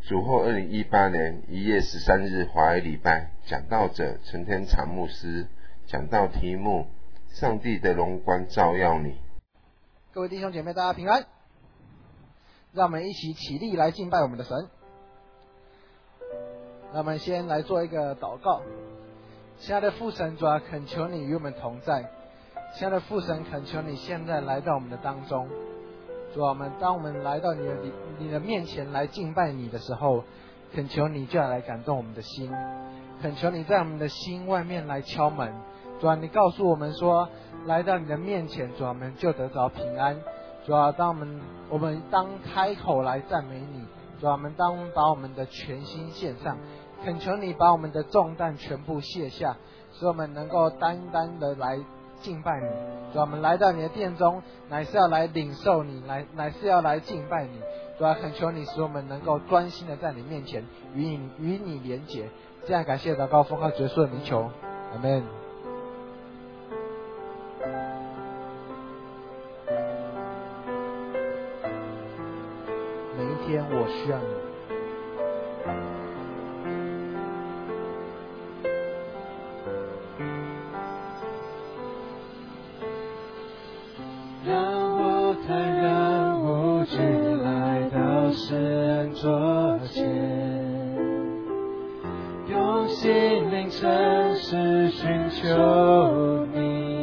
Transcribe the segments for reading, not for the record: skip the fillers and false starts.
主后2018年1月13日华语礼拜，讲道者陈天长牧师，讲道题目：上帝的荣光照耀你。 各位弟兄姐妹，大家平安。让我们一起起立来敬拜我们的神。让我们先来做一个祷告。亲爱的父神，主啊，恳求你与我们同在。亲爱的父神，恳求你现在来到我们的当中。主啊，当我们来到你的面前来敬拜你的时候，恳求你就要来感动我们的心，恳求你在我们的心外面来敲门。主啊，你告诉我们说，来到你的面前，主啊，我们就得着平安。主啊，我们当开口来赞美你，主啊，我们当把我们的全心献上，恳求你把我们的重担全部卸下，使我们能够单单的来敬拜你。主啊，我们来到你的殿中，乃是要来领受你，乃是要来敬拜你。主啊，恳求你使我们能够专心的在你面前与你连结。这样感谢祷告奉靠主耶稣的名求，阿们。每一天我需要你。 让我坦然无惧来到施恩座前，用心灵诚实寻求你。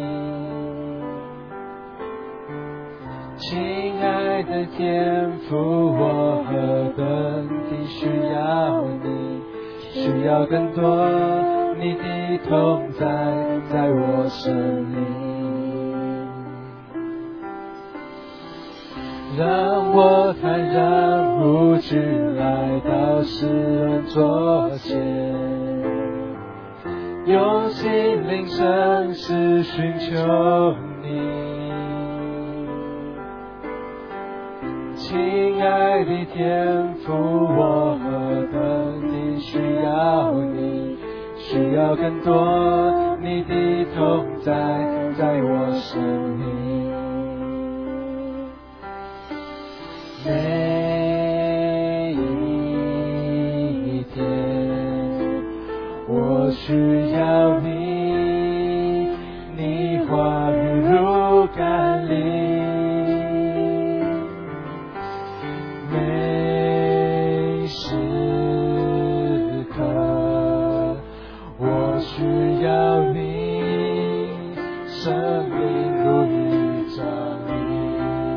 亲爱的天父，我何等地需要你，需要更多你的同在在我生命。让我坦然无惧来到施恩座前，用心灵诚实寻求你。亲爱的天父，我何等地需要你，需要更多你的同在在我生命。每一天我需要你，你话语如甘霖。每时刻我需要你，生命如雨降临。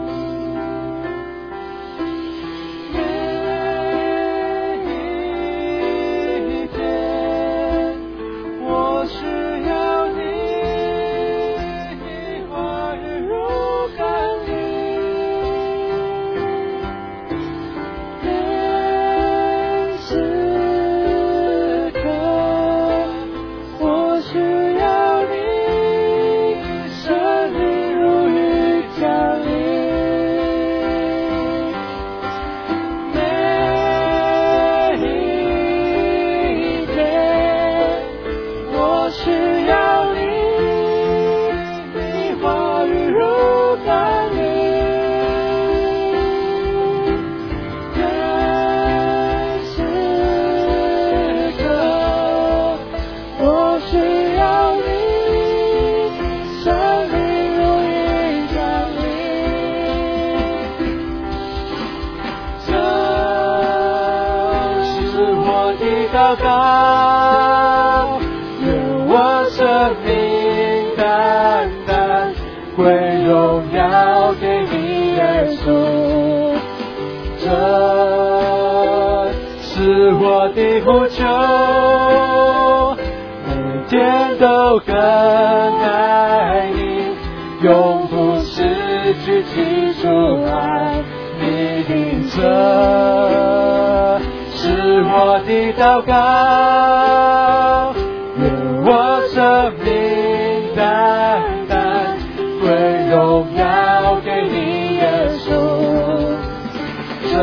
祷告，愿我生命单单归荣耀给你耶稣，这是我的呼求，每天都更爱你，永不失去起初爱你的这是我的祷告，愿我生命单单归荣耀给你耶稣，这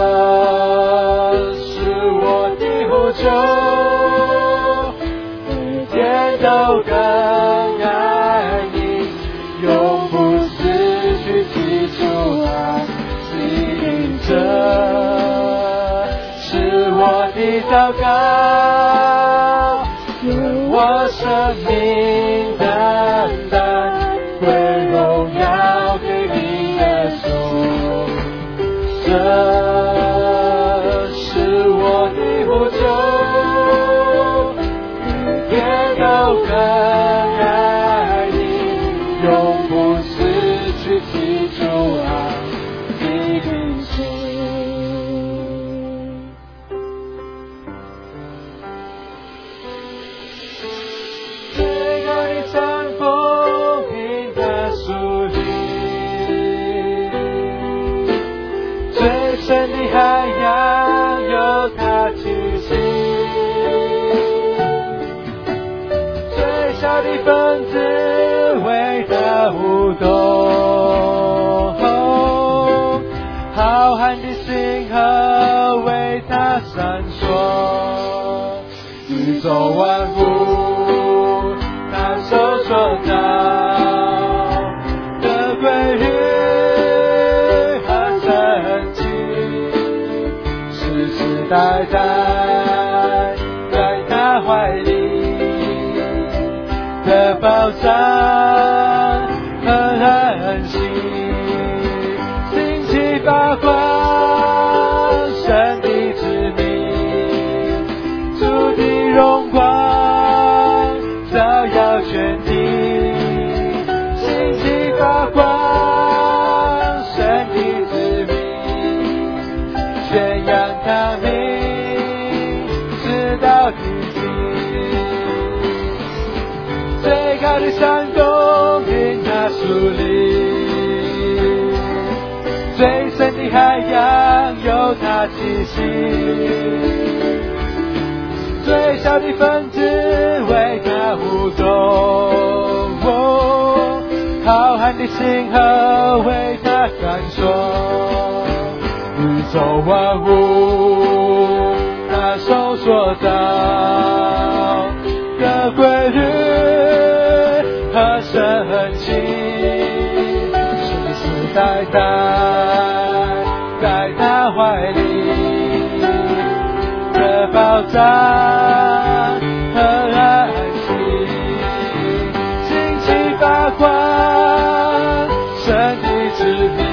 是我的呼求，每天都更爱你，永不失去起初爱你的是我的祷告，愿我生命单单归荣耀给你耶稣，这是我的呼求，每天都更爱你，永不失去记住爱的凭据。深的海洋有它气息，最小的分子为它舞动，浩瀚的星河为它闪烁，宇宙万物它手所造的规律代代在他怀里的宝藏和安息，星气发光，神的之名，主的荣光照耀全地，星气发光，神的之名，宣扬他名到底极，最高的山峰因它树立，最深的海洋有它气息，最小的分子为它舞动，浩瀚的星河为它闪烁，宇宙万物他手所造的规律和神奇，世世代代在他怀里的宝藏和安息，星气发光，神的之名，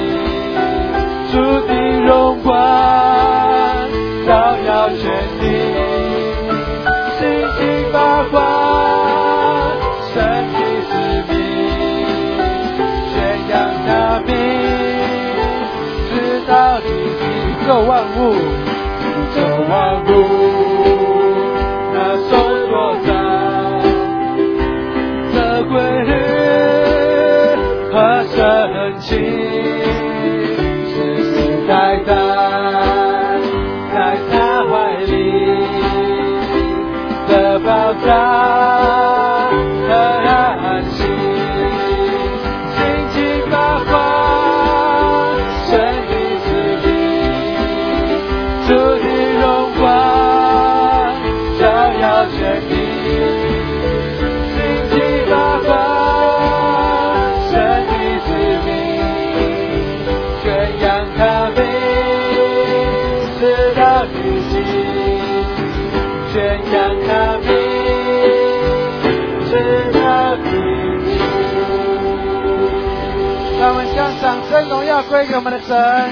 主的荣光照耀全地，星星发光，神的之名，宣扬他名，直到地极，宇宙万物，宇宙万物，那手所造的规律和神奇，世世代代在他怀里的宝藏和安息，星气发光，神的之名，主的荣光照耀全地，星气发光，神的之名，宣扬他名直到地极，宣扬他名直到地极。 让我们将掌声荣耀归给我们的神。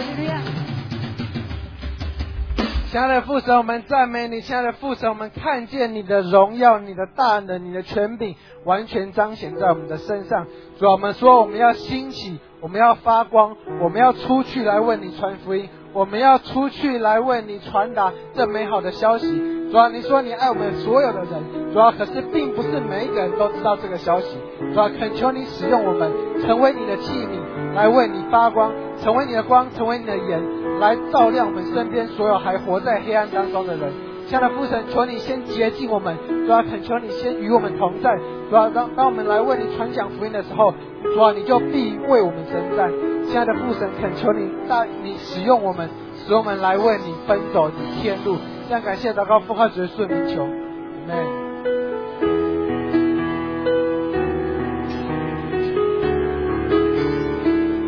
亲爱的父神，我们赞美你，亲爱的父神，我们看见你的荣耀，你的大能，你的权柄完全彰显在我们的身上。主啊，我们说我们要兴起，我们要发光，我们要出去来为你传福音，我们要出去来为你传达这美好的消息。主啊，你说你爱我们所有的人，主啊，可是并不是每一个人都知道这个消息。主啊，恳求你使用我们，成为你的器皿，来为你发光，成为你的光，成为你的盐，来照亮我们身边所有还活在黑暗当中的人。亲爱的父神，求你先洁净我们，主啊，恳求你先与我们同在。主啊，当我们来为你传讲福音的时候，主啊，你就必为我们征战。亲爱的父神，恳求你使用我们，使我们来为你奔走你天路。这样感谢祷告，奉靠主耶稣的名求，阿们。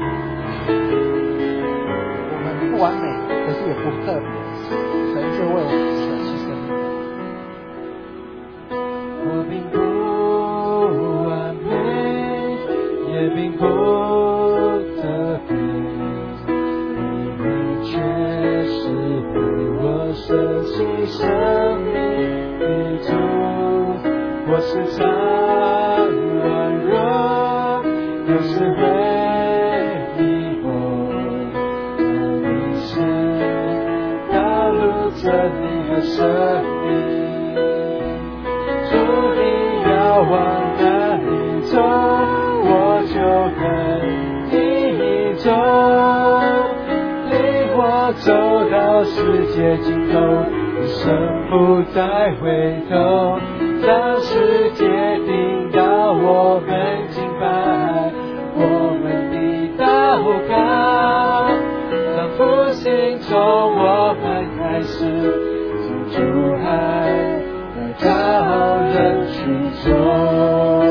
我们不完美，可是也不特别，神就为我们舍弃生命的主，我时常软弱，有时会迷惑，但你是道路真理和生命。主你要往哪里走，我就跟你走，领我走到世界尽头，一生不再回头。当世界听到我们敬拜，我们的祷告，当复兴从我们开始，主爱到人群中。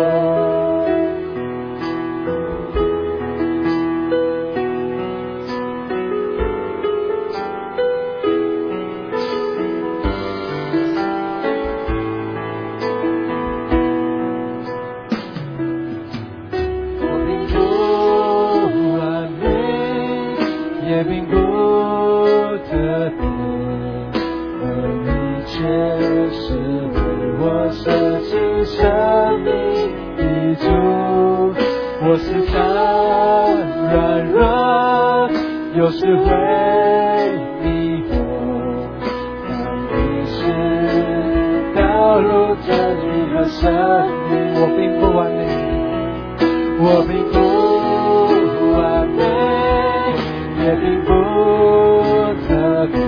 我并不完美，也并不特别，而你却是我舍弃生命的主，我时常软弱，有时会迷惑，但你是道路真理和生命。我并不完美，我并不完美，也并不特别，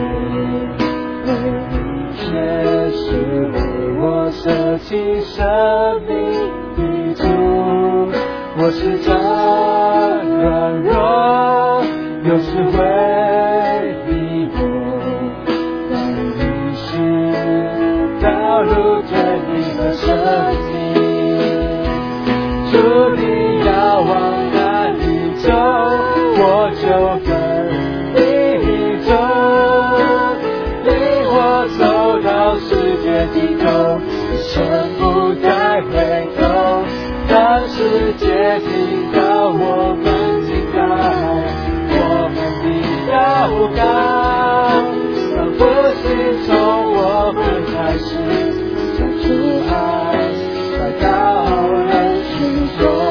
你却是我舍弃生命的主，我时常软弱，有时会迷惑，但你是道路真理和生命。主你要往哪里走，我就跟你走，领我走到世界尽头，一生不再回头。当世界听到我们敬拜，我们的祷告，当复兴从我们开始，将主爱带到人群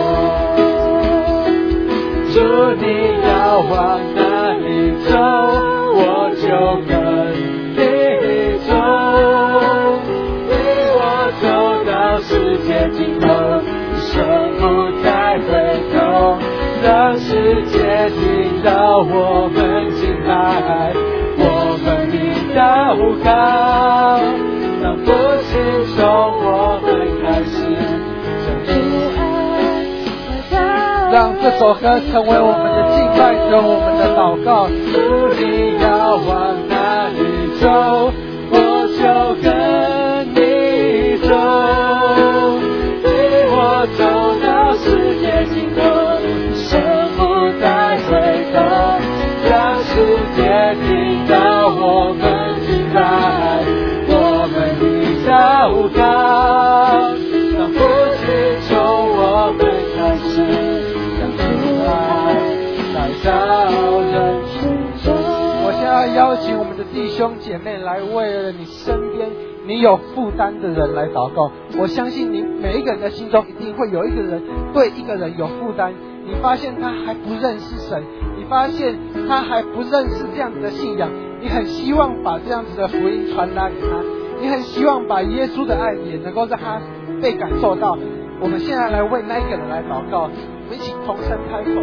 中。主你要往哪里走，我就跟你走，领我走到世界尽头，一生不再回头。让世界听到我们敬拜，我们的祷告，当复兴从我们开始，将主爱让这首歌成为我们的敬拜，成为我们的祷告。 主你要往哪里走，我就跟你走，领我走到世界尽头，生不再回头。让世界听到我们敬拜，我们的祷告，当复兴从我们开始，将主爱带到人群中。 我现在邀请我们的弟兄姐妹来为了你身边你有负担的人来祷告。我相信你每一个人的心中一定会有一个人对一个人有负担，你发现他还不认识神，你发现他还不认识这样子的信仰，你很希望把这样子的福音传达给他，你很希望把耶稣的爱也能够让他被感受到。我们现在来为那一个人来祷告，我们一起同声开口。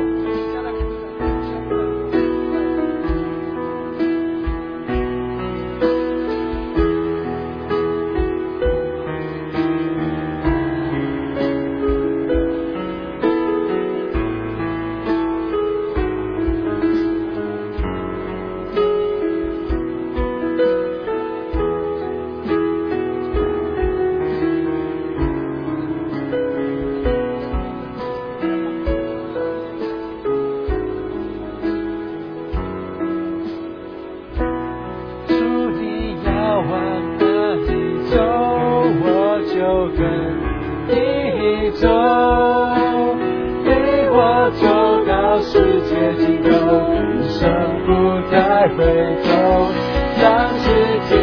尽头，一生不再回头，让世界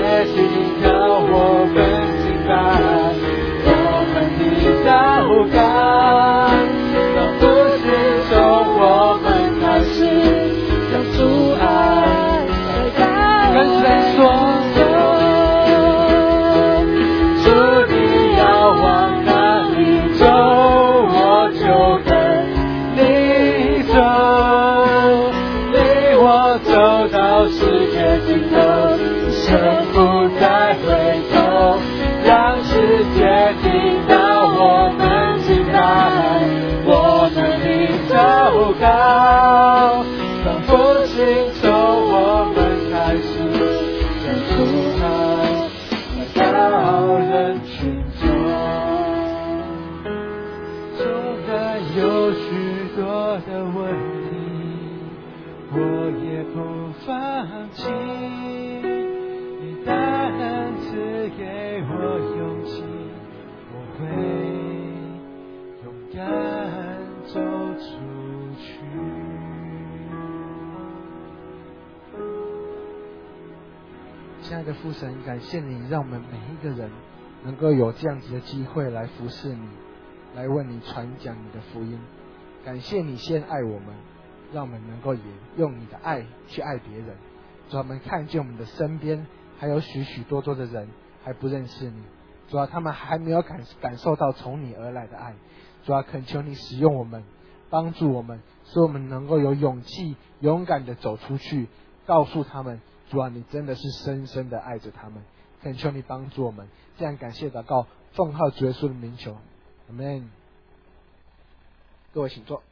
亲爱的父神，感谢你让我们每一个人能够有这样子的机会来服侍你，来为你传讲你的福音。感谢你先爱我们，让我们能够也用你的爱去爱别人。主啊，我们看见我们的身边还有许许多多的人还不认识你，主啊，他们还没有感受到从你而来的爱。主啊，恳求你使用我们，帮助我们，使我们能够有勇气勇敢的走出去，告诉他们，主啊，你真的是深深的爱着他们。恳求你帮助我们，这样感谢祷告，奉靠主耶稣的名求，阿们。各位请坐。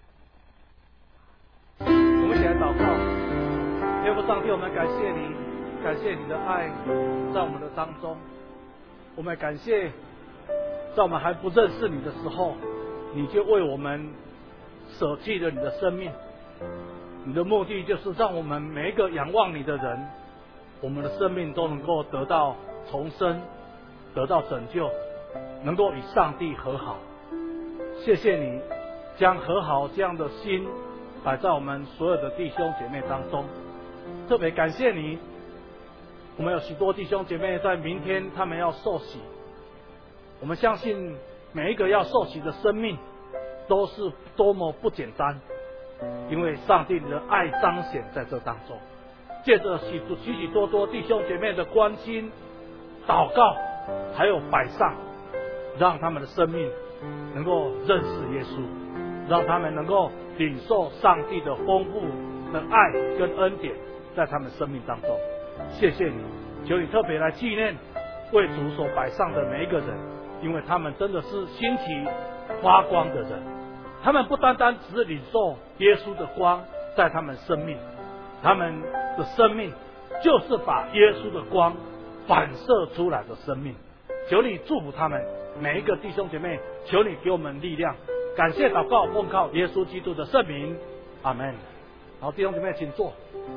我们一起来祷告。天父上帝，我们感谢你，感谢你的爱在我们的当中。我们感谢在我们还不认识你的时候，你就为我们舍弃了你的生命。你的目的就是让我们每一个仰望你的人，我们的生命都能够得到重生，得到拯救，能够与上帝和好。谢谢你将和好这样的心摆在我们所有的弟兄姐妹当中。特别感谢你，我们有许多弟兄姐妹在明天他们要受洗。我们相信每一个要受洗的生命都是多么不简单，因为上帝的爱彰显在这当中。借着许许多多弟兄姐妹的关心、祷告还有摆上，让他们的生命能够认识耶稣，让他们能够领受上帝的丰富的爱跟恩典在他们生命当中。谢谢你，求你特别来纪念为主所摆上的每一个人，因为他们真的是兴起发光的人。他们不单单只是领受耶稣的光在他们生命，他们的生命就是把耶稣的光反射出来的生命。求你祝福他们每一个弟兄姐妹，求你给我们力量。感谢祷告，奉靠耶稣基督的圣名，阿们。好，弟兄姐妹请坐。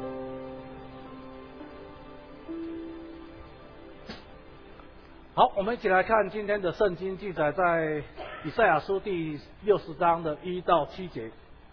好，我们一起来看今天的圣经记载在以赛亚书第60章的1到7节。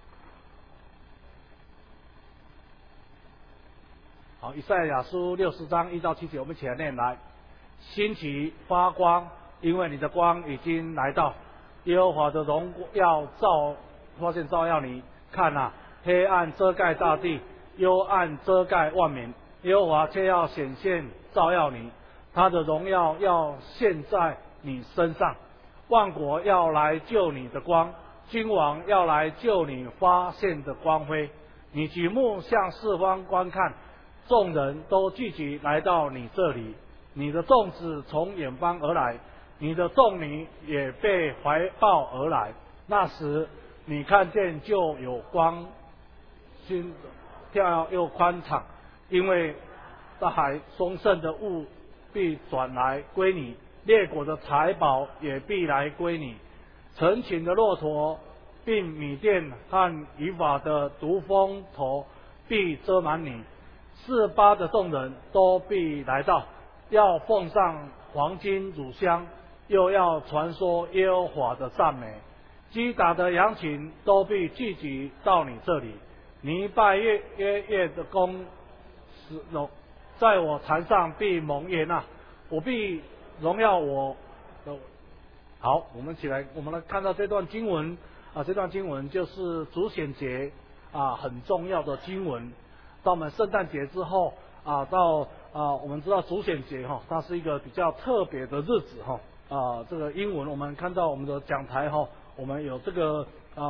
好，以赛亚书60章1到7节，我们一起来念来。兴起发光，因为你的光已经来到，耶和华的荣耀发现照耀你。看啊，黑暗遮盖大地，幽暗遮盖万民，耶和华却要显现照耀你，他的荣耀要现在你身上。万国要来救你的光，君王要来救你发现的光辉。你举目向四方观看，众人都聚集来到你这里。你的众子从远方而来，你的众女也被怀抱而来。那时你看见就有光，心跳又宽敞，因为大海丰盛的物必转来归你，列国的财宝也必来归你。成群的骆驼并米甸和以法的毒蜂头必遮满你。四巴的众人都必来到，要奉上黄金乳香，又要传说耶和华的赞美。击打的羊群都必聚集到你这里。你拜耶的弓在我坛上必蒙悦纳，我必荣耀我的。好，我们来看到这段经文啊，这段经文就是主显节啊很重要的经文。到我们圣诞节之后啊，到我们知道主显节它是一个比较特别的日子这个英文我们看到我们的讲台我们有这个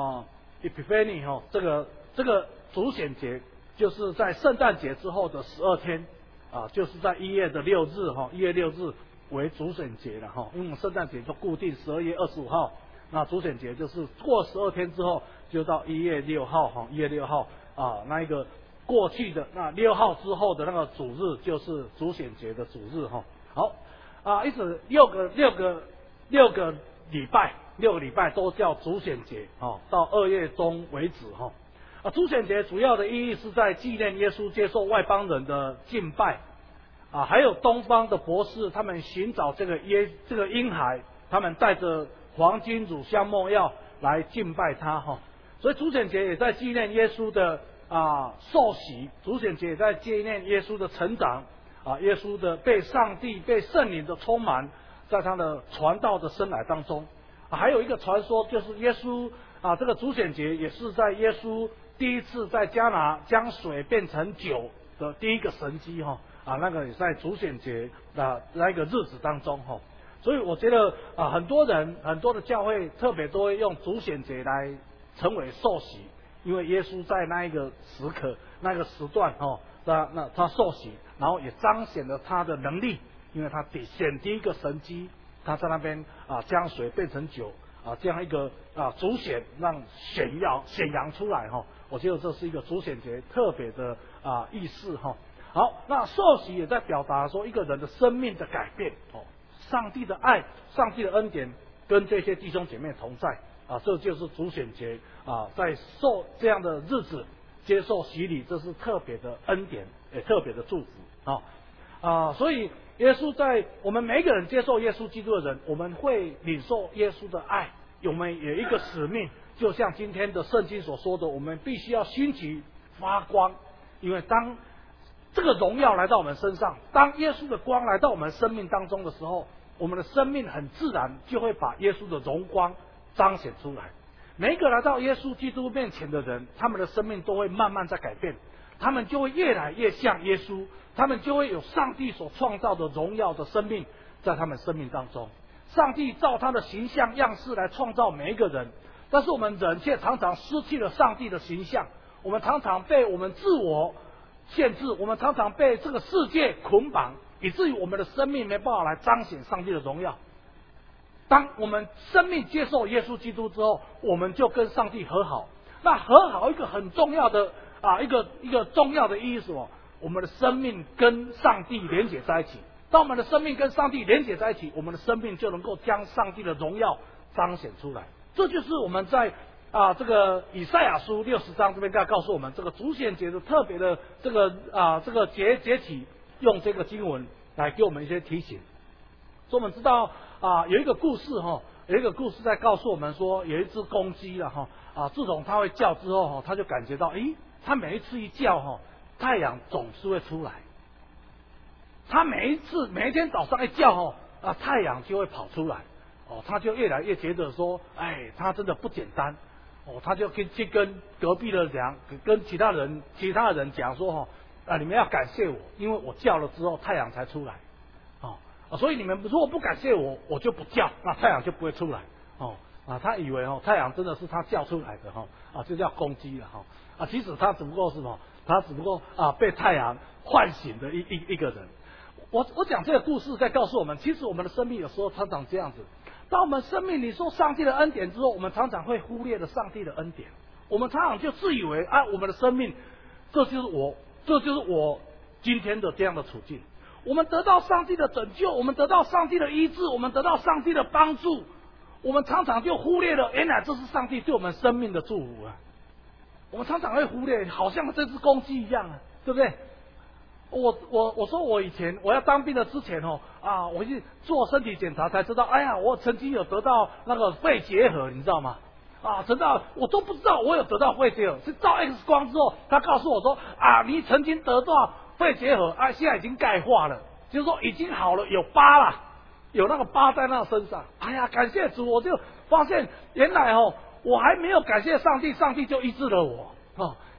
Epiphany 这个主显节就是在圣诞节之后的12天就是在1月6日1月6日为主显节了因为我们圣诞节就固定12月25号，那主显节就是过12天之后就到1月6号1月6号那一个过去的那6号之后的那个主日就是主显节的主日一直六个礼拜都叫主显节到2月中为止主显节主要的意义是在纪念耶稣接受外邦人的敬拜还有东方的博士他们寻找这个婴孩，他们带着黄金乳香没药来敬拜他所以主显节也在纪念耶稣的受洗，主显节也在纪念耶稣的成长耶稣的被上帝被圣灵的充满，在他的传道的生涯当中还有一个传说就是耶稣这个主显节也是在耶稣第一次在迦拿将水变成酒的第一个神迹那个也在主显节的那个日子当中所以我觉得很多的教会特别都会用主显节来成为受洗，因为耶稣在那一个时刻那个时段那他受洗，然后也彰显了他的能力，因为他显第一个神迹，他在那边将水变成酒这样一个主显让显扬出来我觉得这是一个主显节特别的意思好，那受洗也在表达说一个人的生命的改变上帝的爱，上帝的恩典跟这些弟兄姐妹同在这就是主显节在受这样的日子接受洗礼，这是特别的恩典，也特别的祝福所以耶稣在我们每一个人接受耶稣基督的人，我们会领受耶稣的爱，我们有一个使命，就像今天的圣经所说的，我们必须要兴起发光，因为当这个荣耀来到我们身上，当耶稣的光来到我们生命当中的时候，我们的生命很自然就会把耶稣的荣光彰显出来。每一个来到耶稣基督面前的人，他们的生命都会慢慢在改变，他们就会越来越像耶稣，他们就会有上帝所创造的荣耀的生命在他们生命当中。上帝照他的形象样式来创造每一个人，但是我们人却常常失去了上帝的形象，我们常常被我们自我限制，我们常常被这个世界捆绑，以至于我们的生命没办法来彰显上帝的荣耀。当我们生命接受耶稣基督之后，我们就跟上帝和好。那和好一个很重要的一个重要的意义是什么？我们的生命跟上帝连结在一起。当我们的生命跟上帝连结在一起，我们的生命就能够将上帝的荣耀彰显出来。这就是我们在这个以赛亚书60章这边告诉我们，这个主显节的特别的这个节气，用这个经文来给我们一些提醒。所以我们知道有一个故事有一个故事在告诉我们说，有一只公鸡自从它会叫之后它就感觉到它每一次一叫太阳总是会出来。它每一天早上一叫太阳就会跑出来它就越来越觉得说它真的不简单它就去跟隔壁的人跟其他人讲说你们要感谢我，因为我叫了之后太阳才出来所以你们如果不感谢我，我就不叫，那太阳就不会出来他以为太阳真的是他叫出来的就叫公鸡了其实他只不过是他只不过被太阳唤醒的一个人。我讲这个故事在告诉我们，其实我们的生命有时候常常这样子，当我们生命里受上帝的恩典之后，我们常常会忽略了上帝的恩典，我们常常就自以为我们的生命这就是我今天的这样的处境，我们得到上帝的拯救，我们得到上帝的医治，我们得到上帝的帮助，我们常常就忽略了原来这是上帝对我们生命的祝福我们常常会忽略，好像这只公鸡一样对不对？我说我以前我要当兵的之前我去做身体检查才知道，我曾经有得到那个肺结核，你知道吗？直到我都不知道我有得到肺结核，是照 X 光之后，他告诉我说你曾经得到肺结核现在已经钙化了，就是说已经好了，有疤了，有那个疤在那身上。感谢主，我就发现原来我还没有感谢上帝，上帝就医治了我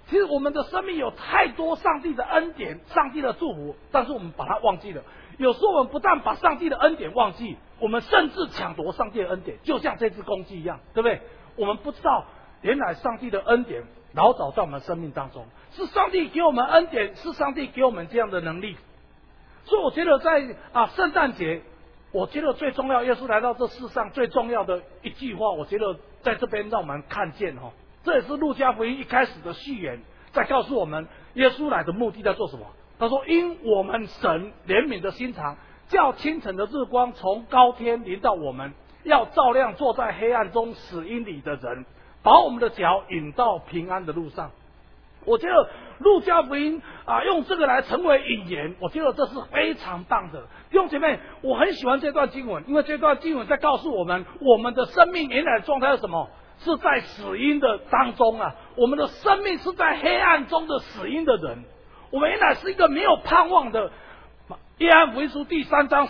其实我们的生命有太多上帝的恩典、上帝的祝福，但是我们把它忘记了。有时候我们不但把上帝的恩典忘记，我们甚至抢夺上帝的恩典，就像这只公鸡一样，对不对？我们不知道原来上帝的恩典老早在我们生命当中，是上帝给我们恩典，是上帝给我们这样的能力。所以我觉得在圣诞节，我觉得最重要，耶稣来到这世上最重要的一句话，我觉得在这边让我们看见这也是路加福音一开始的序言，在告诉我们耶稣来的目的在做什么。他说，因我们神怜悯的心肠，叫清晨的日光从高天临到我们，要照亮坐在黑暗中死荫里的人，把我们的脚引到平安的路上。我觉得路加福音用这个来成为引言，我觉得这是非常棒的。弟兄姐妹，我很喜欢这段经文，因为这段经文在告诉我们，我们的生命原来的状态是什么？是在死荫的当中我们的生命是在黑暗中的死荫的人，我们原来是一个没有盼望的。约翰福音书第3章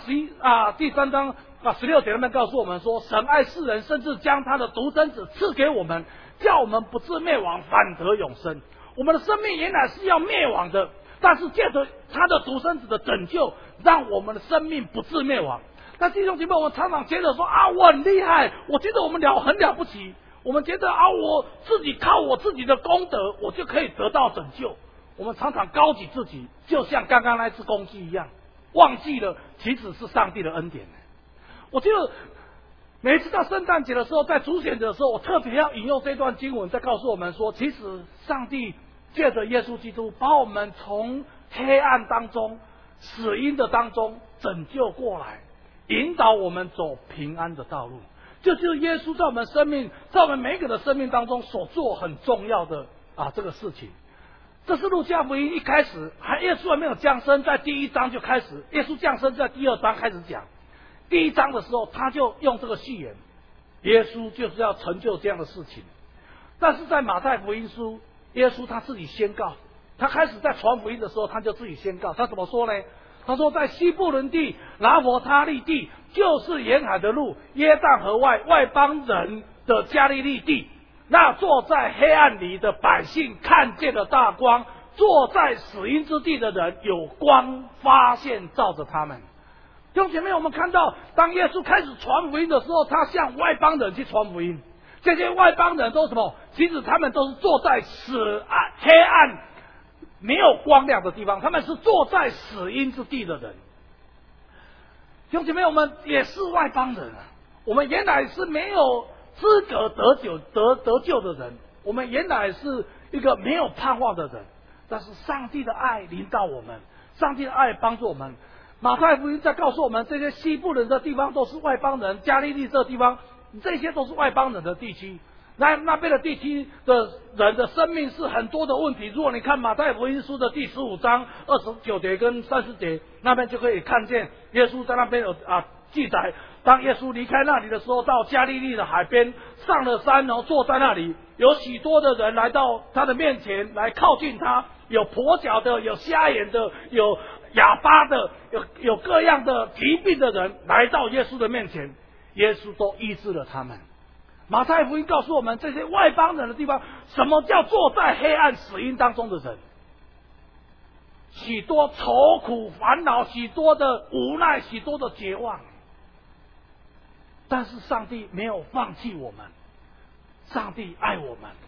16节那边告诉我们说，神爱世人，甚至将他的独生子赐给我们，叫我们不至灭亡，反得永生。我们的生命原来是要灭亡的，但是借着他的独生子的拯救，让我们的生命不至灭亡。那弟兄姐妹，我们常常觉得说我很厉害，我觉得我们很了不起，我们觉得我自己靠我自己的功德，我就可以得到拯救。我们常常高举自己，就像刚刚那只公鸡一样，忘记了其实是上帝的恩典。我觉得每一次到圣诞节的时候，在主显的时候，我特别要引用这段经文，在告诉我们说，其实上帝借着耶稣基督把我们从黑暗当中、死荫的当中拯救过来，引导我们走平安的道路。就是耶稣在我们生命，在我们每一个的生命当中所做很重要的这个事情。这是路加福音一开始，耶稣还没有降生，在第1章就开始，耶稣降生在第2章开始讲。第1章的时候，他就用这个序言，耶稣就是要成就这样的事情。但是在马太福音书，耶稣他自己宣告，他开始在传福音的时候，他就自己宣告，他怎么说呢？他说，在西布伦地、拿弗他利地，就是沿海的路，约旦河外外邦人的加利利地，那坐在黑暗里的百姓看见了大光，坐在死荫之地的人有光发现照着他们。弟兄姐妹，我们看到当耶稣开始传福音的时候，他向外邦人去传福音。这些外邦人都是什么？其实他们都是坐在黑暗没有光亮的地方，他们是坐在死荫之地的人。弟兄姐妹，我们也是外邦人我们原来是没有资格得救的人，我们原来是一个没有盼望的人，但是上帝的爱临到我们，上帝的爱帮助我们。马太福音在告诉我们，这些西部人的地方都是外邦人，加利利这地方，这些都是外邦人的地区。那边的地区的人的生命是很多的问题。如果你看马太福音书的第15章29节跟30节，那边就可以看见耶稣在那边有记载，当耶稣离开那里的时候，到加利利的海边，上了山，然后坐在那里，有许多的人来到他的面前来靠近他，有跛脚的，有瞎眼的，有哑巴的，有各样的疾病的人来到耶稣的面前，耶稣都医治了他们。马太福音告诉我们，这些外邦人的地方，什么叫坐在黑暗死荫当中的人？许多愁苦烦恼，许多的无奈，许多的绝望。但是上帝没有放弃我们，上帝爱我们，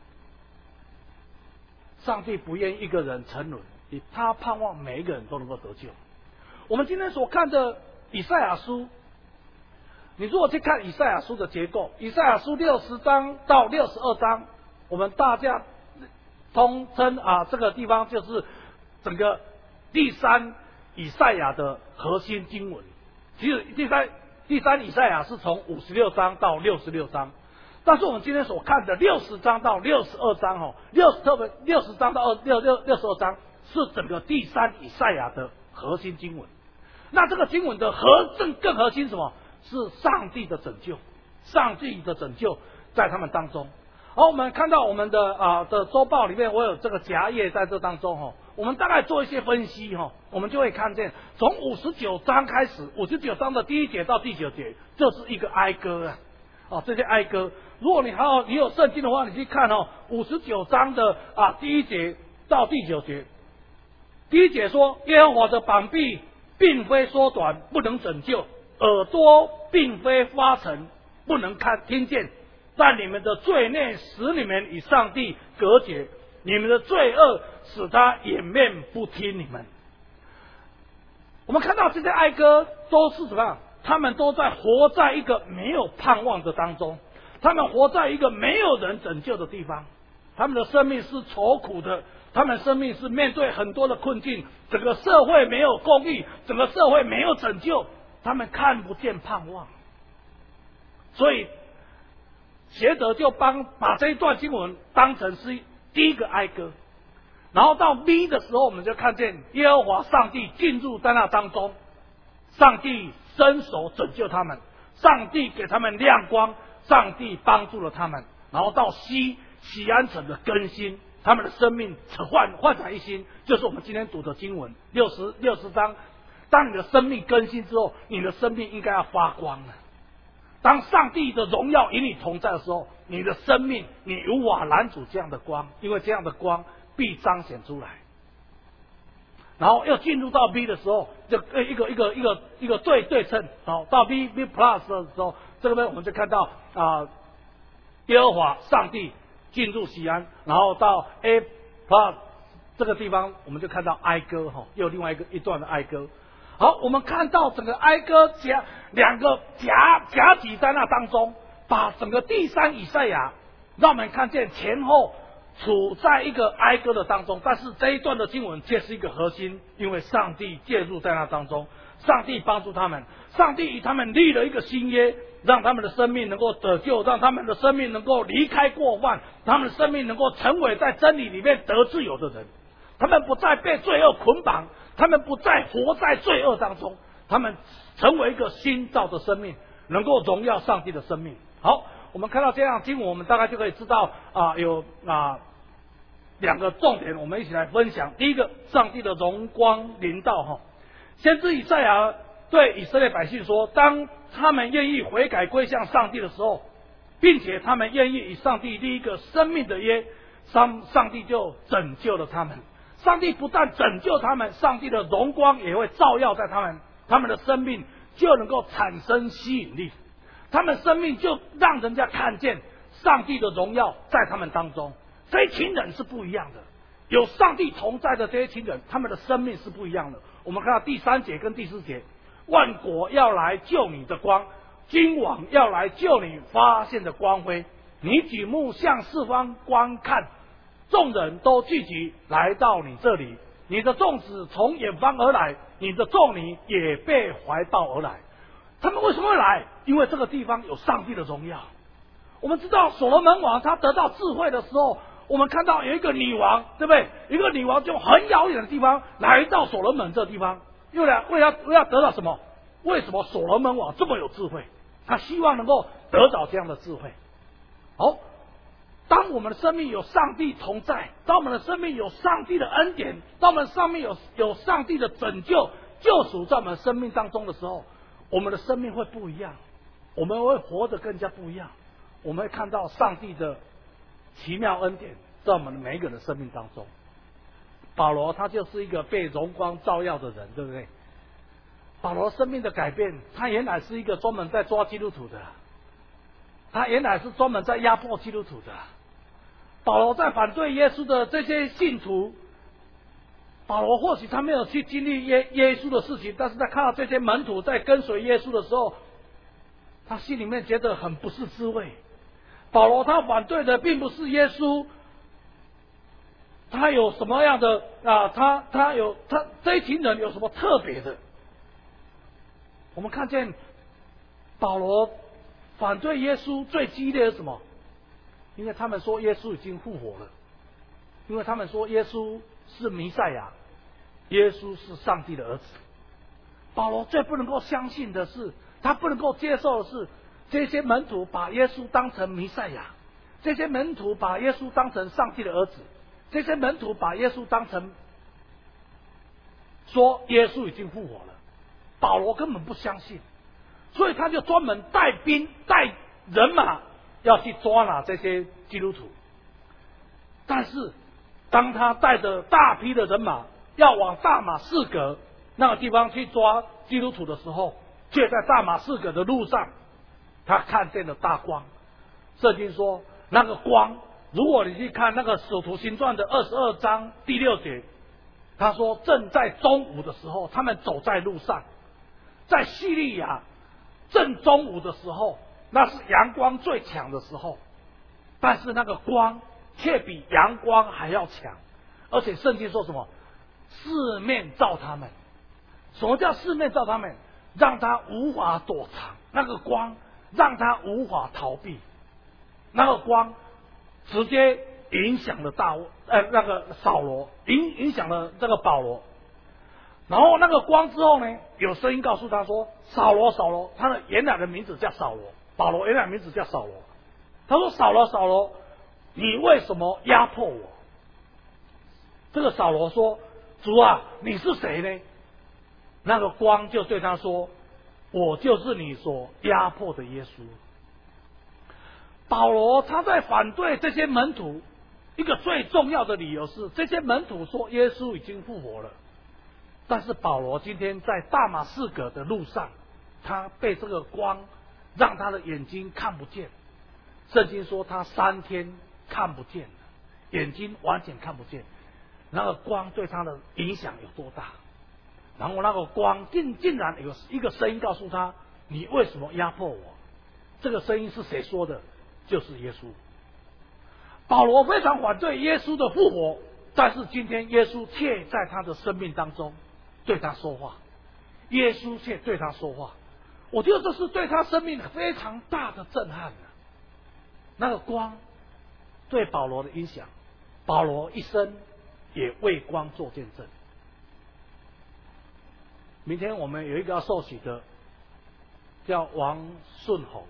上帝不愿一个人沉沦，他盼望每一个人都能够得救。我们今天所看的以赛亚书，你如果去看以赛亚书的结构，以赛亚书60章到62章，我们大家通称这个地方就是整个第3以赛亚的核心经文。其实第三以赛亚是从56章到66章，但是我们今天所看的60章到62章60章到62章是整个第3以赛亚的核心经文。那这个经文的更核心什么？是上帝的拯救，上帝的拯救在他们当中。好，我们看到我们的周报里面，我有这个夹页在这当中我们大概做一些分析我们就会看见，从59章开始，59章的第1节到第9节，这是一个哀歌这些哀歌。如果你有圣经的话，你去看59章的第1节到第9节。第1节说，耶和华的膀臂并非缩短，不能拯救；耳朵并非发沉，不能听见。但你们的罪孽使你们与上帝隔绝，你们的罪恶使他掩面不听你们。我们看到这些哀歌都是怎么样？他们都在活在一个没有盼望的当中，他们活在一个没有人拯救的地方，他们的生命是愁苦的，他们生命是面对很多的困境，整个社会没有公义，整个社会没有拯救，他们看不见盼望。所以协德就把这一段经文当成是第一个哀歌。然后到 B 的时候，我们就看见耶和华上帝进入在那当中，上帝伸手拯救他们，上帝给他们亮光，上帝帮助了他们。然后到 C 喜安城的更新，他们的生命焕然一新，就是我们今天读的经文60章。当你的生命更新之后，你的生命应该要发光了。当上帝的荣耀与你同在的时候，你的生命你无法拦阻这样的光，因为这样的光必彰显出来。然后又进入到 B 的时候，就一个对称。到 B plus 的时候，这边我们就看到耶和华上帝进入西安，然后到 A plus 这个地方，我们就看到哀歌又另外一段的哀歌。好，我们看到整个哀歌两个夹击在那当中，把整个第3以赛亚让我们看见前后处在一个哀歌的当中，但是这一段的经文却是一个核心，因为上帝介入在那当中，上帝帮助他们，上帝与他们立了一个新约，让他们的生命能够得救，让他们的生命能够离开过犯，他们的生命能够成为在真理里面得自由的人，他们不再被罪恶捆绑，他们不再活在罪恶当中，他们成为一个新造的生命，能够荣耀上帝的生命。好，我们看到这样经文，我们大概就可以知道有2个重点，我们一起来分享。第一个，上帝的荣光临到先知以赛亚对以色列百姓说，当他们愿意悔改归向上帝的时候，并且他们愿意与上帝立一个生命的约，上帝就拯救了他们。上帝不但拯救他们，上帝的荣光也会照耀在他们的生命就能够产生吸引力，他们生命就让人家看见上帝的荣耀在他们当中。这一群人是不一样的，有上帝同在的这一群人，他们的生命是不一样的。我们看到第3节跟第4节，万国要来救你的光，君王要来救你发现的光辉，你举目向四方观看，众人都聚集来到你这里，你的众子从远方而来，你的众女也被怀抱而来。他们为什么会来？因为这个地方有上帝的荣耀。我们知道所罗门王他得到智慧的时候，我们看到有一个女王，对不对？一个女王就很遥远的地方来到所罗门这地方，为了得到什么？为什么所罗门王这么有智慧？他希望能够得到这样的智慧。好，当我们的生命有上帝同在，当我们的生命有上帝的恩典，当我们生命有上帝的拯救救赎在我们生命当中的时候，我们的生命会不一样，我们会活得更加不一样。我们会看到上帝的奇妙恩典在我们每一个人的生命当中。保罗他就是一个被荣光照耀的人，对不对？保罗生命的改变，他原来是一个专门在抓基督徒的，他原来是专门在压迫基督徒的。保罗在反对耶稣的这些信徒，保罗或许他没有去经历耶稣的事情，但是他看到这些门徒在跟随耶稣的时候，他心里面觉得很不是滋味。保罗他反对的并不是耶稣，他有什么样的他这一群人有什么特别的？我们看见保罗反对耶稣最激烈的是什么？因为他们说耶稣已经复活了，因为他们说耶稣是弥赛亚，耶稣是上帝的儿子。保罗最不能够相信的是，他不能够接受的是，这些门徒把耶稣当成弥赛亚，这些门徒把耶稣当成上帝的儿子，这些门徒把耶稣当成说耶稣已经复活了。保罗根本不相信，所以他就专门带兵人马要去抓拿这些基督徒。但是当他带着大批的人马要往大马士革那个地方去抓基督徒的时候，却在大马士革的路上，他看见了大光。圣经说，那个光，如果你去看那个使徒行传的22章第6节，他说正在中午的时候，他们走在路上，在叙利亚正中午的时候，那是阳光最强的时候，但是那个光却比阳光还要强。而且圣经说什么？四面照他们。什么叫四面照他们？让他无法躲藏，那个光让他无法逃避，那个光直接影响了那个扫罗，影响了这个保罗。然后那个光之后呢，有声音告诉他说：“扫罗，扫罗。”他的原来的名字叫扫罗，保罗原来的名字叫扫罗。他说：“扫罗，扫罗，你为什么压迫我？”这个扫罗说：“主啊，你是谁呢？”那个光就对他说：“我就是你所压迫的耶稣。”保罗他在反对这些门徒，一个最重要的理由是，这些门徒说耶稣已经复活了。但是保罗今天在大马士革的路上，他被这个光让他的眼睛看不见。圣经说他3天看不见了，眼睛完全看不见。那个光对他的影响有多大？然后那个光竟然有一个声音告诉他：“你为什么压迫我？”这个声音是谁说的？就是耶稣。保罗非常反对耶稣的复活，但是今天耶稣却在他的生命当中对他说话，耶稣却对他说话。我觉得这是对他生命非常大的震撼啊。那个光对保罗的影响，保罗一生也为光做见证。明天我们有一个要受洗的，叫王顺宏，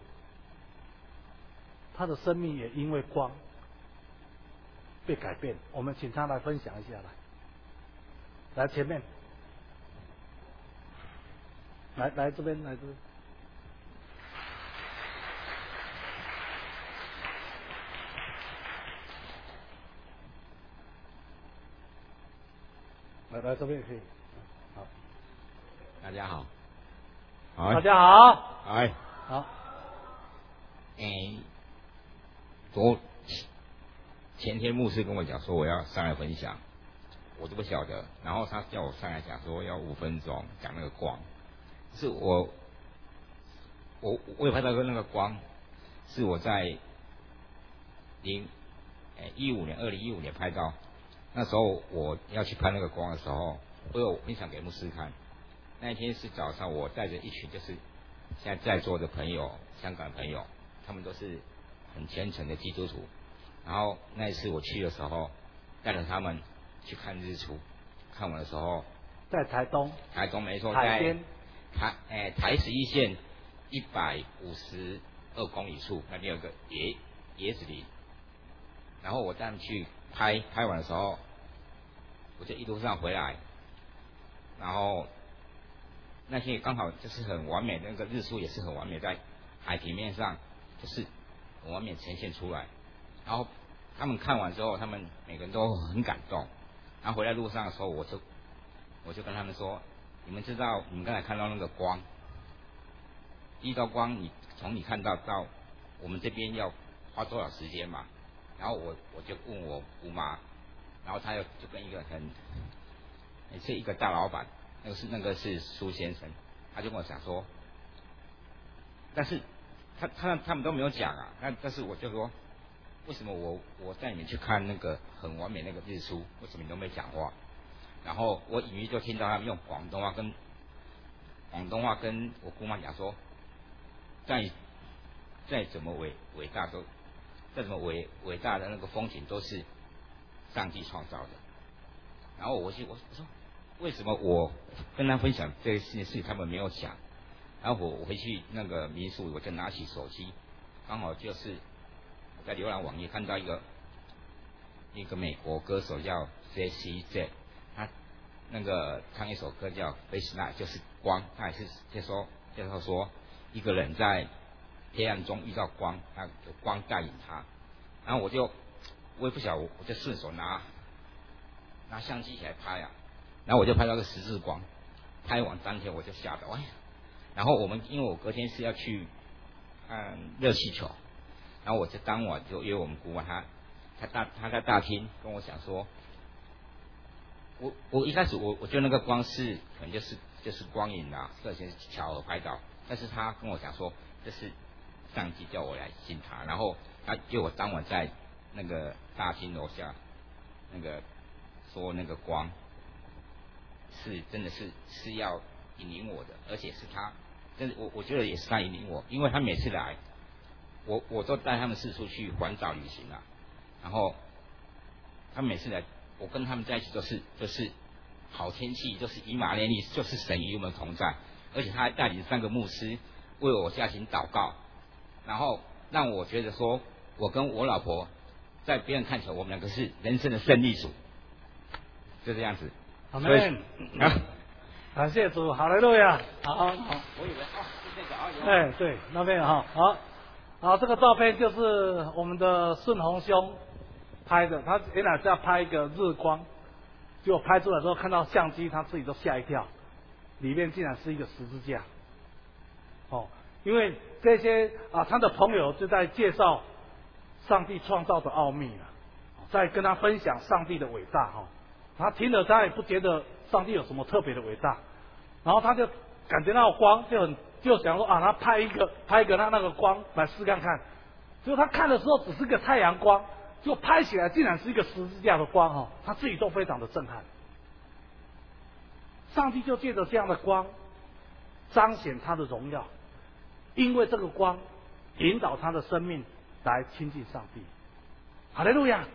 他的生命也因为光被改变。我们请他来分享一下，来前面，来这边，来这边。来这边也可以。好， 大家好。 大家好。 哎。 好。 前天牧师跟我讲说我要上来分享，我都不晓得。然后他叫我上来讲说要5分钟讲那个光，是我也拍到那个光，是我在2015年拍到。那时候我要去拍那个光的时候，我有分享给牧师看。那一天是早上，我带着一群就是现在在座的朋友，香港朋友，他们都是很虔诚的基督徒。然后那一次我去的时候，带着他们去看日出。看完的时候， 在台东没错， 海边， 台11线152公里处那边有个椰子林。然后我带他们去拍完的时候，我就一路上回来，然后那天刚好就是很完美，那个日出也是很完美，在海平面上就是很完美呈现出来。然后他们看完之后，他们每个人都很感动。然后回来路上的时候，我就跟他们说：“你们知道你们刚才看到那个光，一道光从你看到我们这边要花多少时间嘛？”然后我就问我姑妈，然后他就跟一个是一个大老板，那个是苏先生，他就跟我讲说，但是他们都没有讲啊，但是我就说，为什么我带你们去看那个很完美那个日出，为什么你都没讲话？然后我隐约就听到他们用广东话跟我姑妈讲说，再怎么伟大都。再怎么伟大的那个风景都是上帝创造的。然后我说为什么我跟他分享这件事他们没有讲？然后我回去那个民宿，我就拿起手机，刚好就是我在浏览网页看到一个美国歌手叫 Jessie J， 他那个唱一首歌叫 Face Light， 就是光，他也是介绍说一个人在黑暗中遇到光，有光带领他。然后我也不晓得，我就顺手拿相机起来拍啊，然后我就拍到个十字光。拍完当天我就吓到，然后因为我隔天是要去热气球，然后我就当晚就约我们顾问，他在大厅跟我讲说，我一开始我觉得那个光是可能就是光影啊，这些巧合拍到，但是他跟我讲说这是上帝叫我来信他，然后他就我当晚在那个大厅楼下那个说那个光是真的是要引领我的，而且是他真的我觉得也是他引领我，因为他每次来我都带他们四处去环岛旅行啊，然后他每次来我跟他们在一起就是好天气，就是以马内利，就是神与我们同在，而且他还带领3个牧师为我家庭祷告，然后让我觉得说我跟我老婆在别人看起来我们2个是人生的胜利组，就这样子。 阿门。感谢主，哈利路亚。好。 我以为是这个对，那边好，这个照片就是我们的顺宏兄拍的，他原来是要拍一个日光，结果拍出来之后看到相机，他自己都吓一跳，里面竟然是一个十字架。因为这些他的朋友就在介绍上帝创造的奥秘了，在跟他分享上帝的伟大他听了他也不觉得上帝有什么特别的伟大，然后他就感觉到光就想说他拍一个他那个光来试看看，结果他看的时候只是个太阳光，就拍起来竟然是一个十字架的光他自己都非常的震撼。上帝就借着这样的光彰显他的荣耀，因为这个光引导他的生命来亲近上帝。哈利路亚。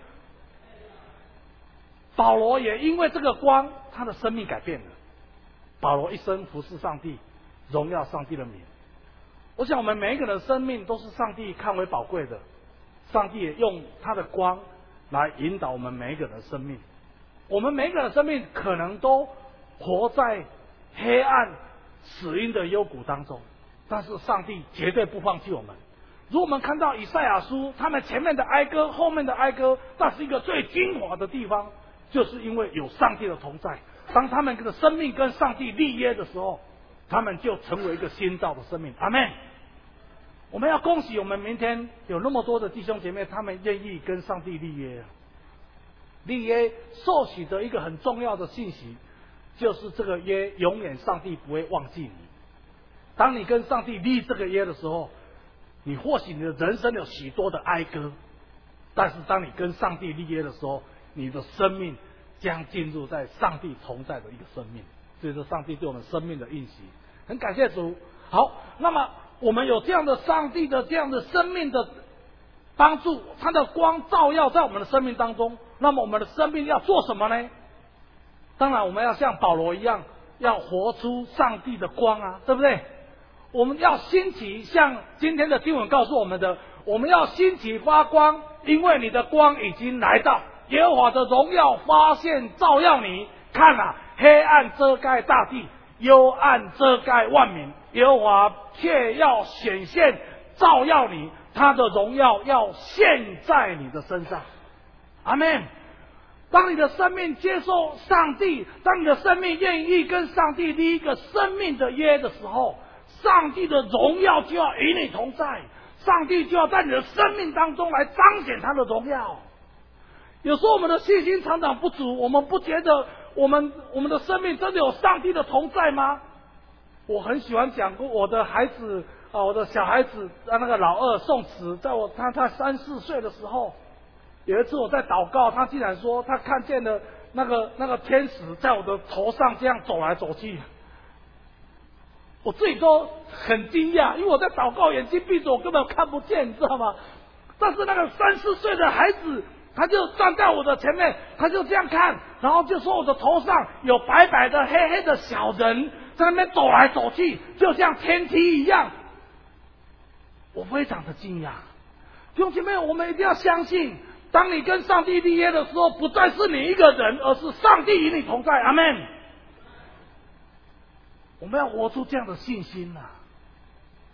保罗也因为这个光，他的生命改变了。保罗一生服侍上帝，荣耀上帝的名。我想我们每一个人的生命都是上帝看为宝贵的，上帝也用他的光来引导我们每一个人的生命。我们每一个人的生命可能都活在黑暗死荫的幽谷当中，但是上帝绝对不放弃我们。如果我们看到以赛亚书，他们前面的哀歌，后面的哀歌，那是一个最精华的地方，就是因为有上帝的同在。当他们的生命跟上帝立约的时候，他们就成为一个新造的生命。阿们。我们要恭喜我们明天有那么多的弟兄姐妹，他们愿意跟上帝立约。立约受许的一个很重要的信息，就是这个约永远上帝不会忘记你。当你跟上帝立这个约的时候，你或许你的人生有许多的哀歌，但是当你跟上帝立约的时候，你的生命将进入在上帝同在的一个生命，这是上帝对我们生命的应许。很感谢主。好，那么我们有这样的上帝的这样的生命的帮助，他的光照耀在我们的生命当中，那么我们的生命要做什么呢？当然我们要像保罗一样，要活出上帝的光啊，对不对？我们要兴起，像今天的经文告诉我们的，我们要兴起发光，因为你的光已经来到，耶和华的荣耀发现照耀你。看啊，黑暗遮盖大地，幽暗遮盖万民，耶和华却要显现照耀你，他的荣耀要现在你的身上。阿们。当你的生命接受上帝，当你的生命愿意跟上帝立一个生命的约的时候，上帝的荣耀就要与你同在，上帝就要在你的生命当中来彰显他的荣耀。有时候我们的信心常常不足，我们不觉得我们的生命真的有上帝的同在吗？我很喜欢讲过我的孩子我的小孩子那个老二宋慈，在他3、4岁的时候，有一次我在祷告，他竟然说他看见了那个天使在我的头上这样走来走去。我自己都很惊讶，因为我在祷告，眼睛闭着，我根本看不见，你知道吗？但是那个3、4岁的孩子，他就站在我的前面，他就这样看，然后就说我的头上有白白的、黑黑的小人在那边走来走去，就像天梯一样。我非常的惊讶。弟兄姐妹，我们一定要相信，当你跟上帝立约的时候，不再是你一个人，而是上帝与你同在。阿们。我们要活出这样的信心啊！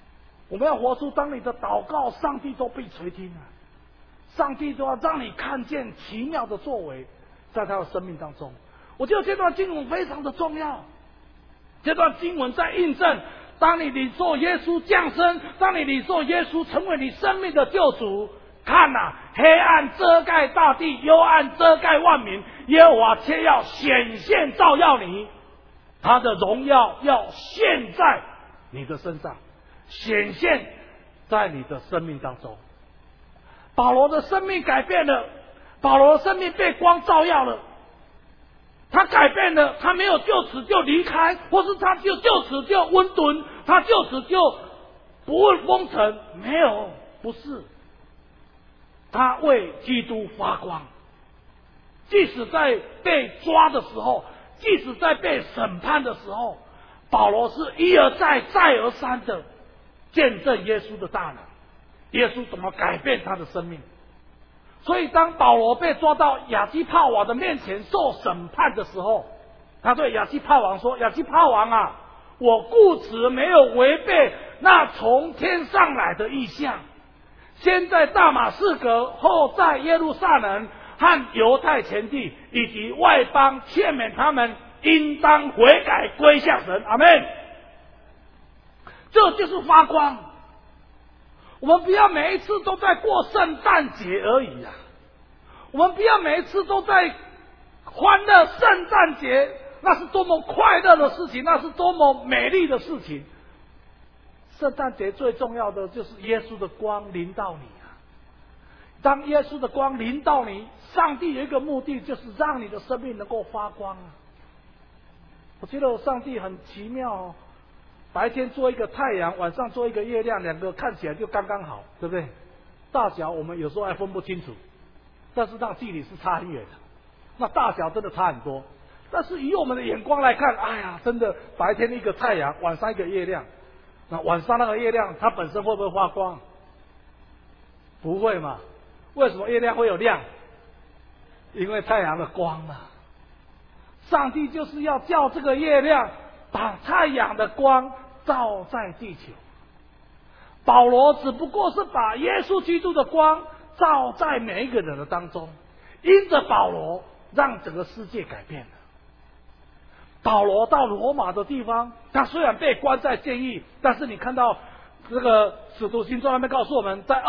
我们要活出，当你的祷告，上帝都必垂听啊！上帝都要让你看见奇妙的作为，在他的生命当中。我觉得这段经文非常的重要。这段经文在印证，当你领受耶稣降生，当你领受耶稣成为你生命的救主，看啊，黑暗遮盖大地，幽暗遮盖万民，耶和华却要显现照耀你，他的荣耀要现在你的身上，显现在你的生命当中。保罗的生命改变了，保罗的生命被光照耀了，他改变了，他没有就此就离开，或是他就此就温顿，他就此就不问风尘，没有，不是，他为基督发光。即使在被抓的时候，即使在被审判的时候，保罗是一而再再而三的见证耶稣的大能，耶稣怎么改变他的生命。所以当保罗被抓到亚基帕王的面前受审判的时候，他对亚基帕王说：亚基帕王啊，我固执没有违背那从天上来的意象，先在大马士革，后在耶路撒冷和犹太全地以及外邦劝勉他们应当悔改归向神。阿们。这就是发光。我们不要每一次都在过圣诞节而已啊！我们不要每一次都在欢乐圣诞节，那是多么快乐的事情，那是多么美丽的事情。圣诞节最重要的就是耶稣的光临到你啊！当耶稣的光临到你，上帝有一个目的，就是让你的生命能够发光啊！我觉得上帝很奇妙哦。白天做一个太阳，晚上做一个月亮，两个看起来就刚刚好，对不对？大小我们有时候还分不清楚，但是那距离是差很远的，那大小真的差很多。但是以我们的眼光来看，哎呀，真的白天一个太阳，晚上一个月亮。那晚上那个月亮，它本身会不会发光？不会嘛？为什么月亮会有亮？因为太阳的光啊！上帝就是要叫这个月亮把太阳的光照在地球。保罗只不过是把耶稣基督的光照在每一个人的当中，因着保罗让整个世界改变了。保罗到罗马的地方，他虽然被关在监狱，但是你看到这个使徒行传那边告诉我们，在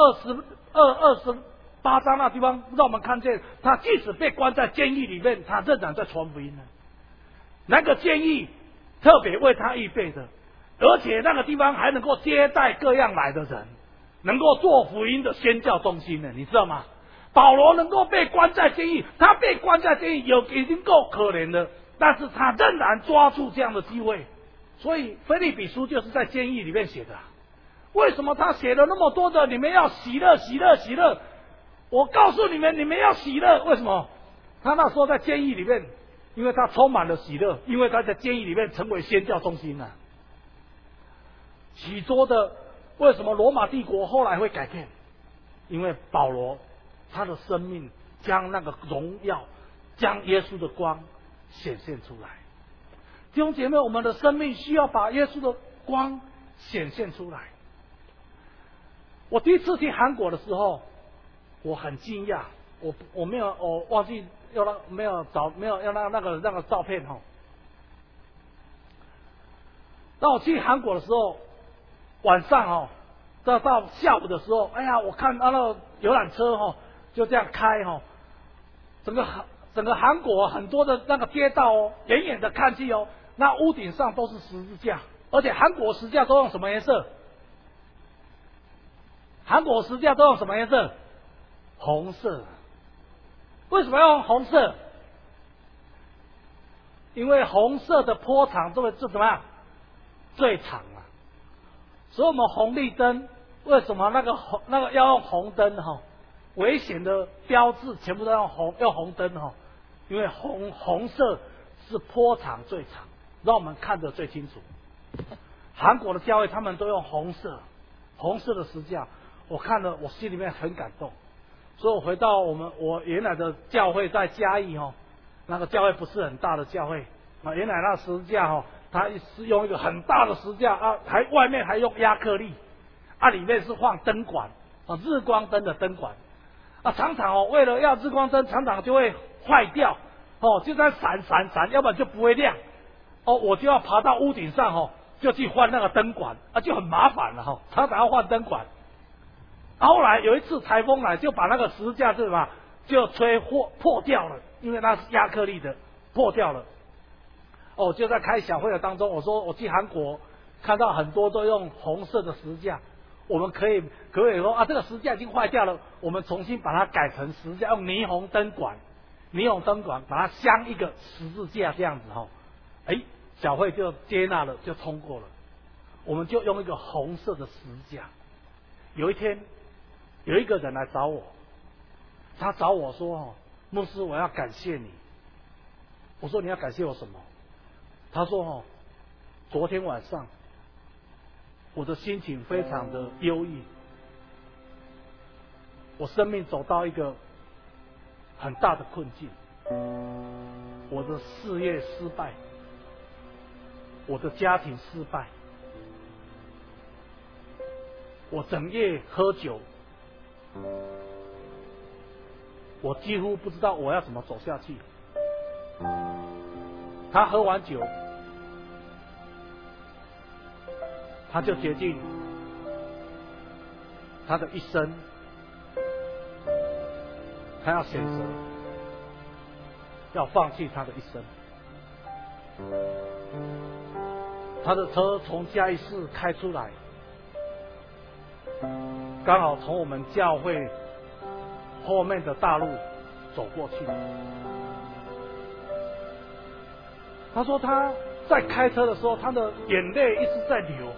28章那地方让我们看见，他即使被关在监狱里面，他仍然在传福音呢。那个监狱特别为他预备的，而且那个地方还能够接待各样来的人，能够做福音的宣教中心呢，你知道吗？保罗能够被关在监狱，他被关在监狱已经够可怜了，但是他仍然抓住这样的机会。所以腓立比书就是在监狱里面写的。为什么他写了那么多的你们要喜乐喜乐喜乐？我告诉你们，你们要喜乐。为什么？他那时候在监狱里面，因为他充满了喜乐，因为他在监狱里面成为宣教中心了。许多的为什么罗马帝国后来会改变？因为保罗他的生命将那个荣耀，将耶稣的光显现出来。弟兄姐妹，我们的生命需要把耶稣的光显现出来。我第一次去韩国的时候，我很惊讶，我没有，我忘记要没有要那个照片哈。当我去韩国的时候，晚上哦，到下午的时候，哎呀，我看到那个游览车哦，就这样开哦，整个韩国很多的那个街道哦，远远的看去哦，那屋顶上都是十字架，而且韩国十字架都用什么颜色？韩国十字架都用什么颜色？红色。为什么要用红色？因为红色的波长就怎么样？最长啊。所以我们红绿灯为什么那个要用红灯哈？危险的标志全部都用红灯哈，因为红色是波长最长，让我们看得最清楚。韩国的教会他们都用红色的十字架，我看了我心里面很感动，所以我回到我原来的教会在嘉义哦，那个教会不是很大的教会啊，原来那个十字架哦，它是用一个很大的十字架啊，外面还用亚克力里面是放灯管日光灯的灯管常常为了要日光灯，常常就会坏掉就在闪，要不然就不会亮我就要爬到屋顶上就去换那个灯管就很麻烦了常常要换灯管。后来有一次台风来，就把那个十字架是吧，就吹破掉了，因为那是亚克力的，破掉了。就在开小会的当中，我说我去韩国看到很多都用红色的十字架，我们可不可以说这个十字架已经坏掉了，我们重新把它改成十字架，用霓虹灯管把它镶一个十字架这样子小会就接纳了，就通过了。我们就用一个红色的十字架。有一天有一个人来找我，他找我说牧师，我要感谢你。我说你要感谢我什么？他说昨天晚上我的心情非常的忧郁，我生命走到一个很大的困境，我的事业失败，我的家庭失败，我整夜喝酒，我几乎不知道我要怎么走下去。他喝完酒，他就决定他的一生，他要选择要放弃他的一生。他的车从嘉义市开出来，刚好从我们教会后面的大路走过去。他说他在开车的时候，他的眼泪一直在流，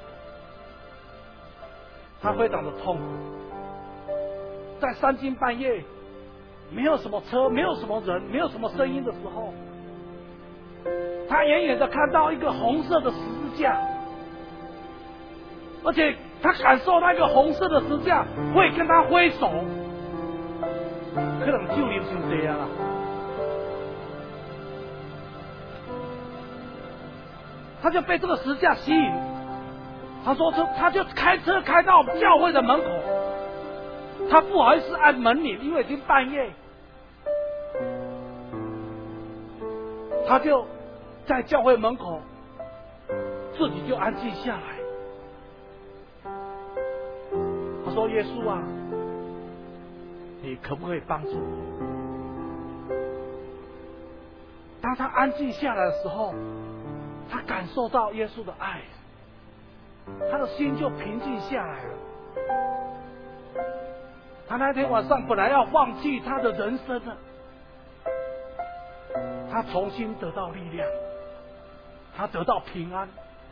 他非常的痛苦。在三更半夜，没有什么车，没有什么人，没有什么声音的时候，他远远的看到一个红色的十字架，而且他感受那个红色的十字架会跟他挥手，可能就流成这样了。他就被这个十字架吸引，他说他就开车开到教会的门口，他不好意思按门铃，因为已经半夜，他就在教会门口自己就安静下来。他说耶稣啊，你可不可以帮助我？当他安静下来的时候，他感受到耶稣的爱，他的心就平静下来了。他那天晚上本来要放弃他的人生了，他重新得到力量，他得到平安，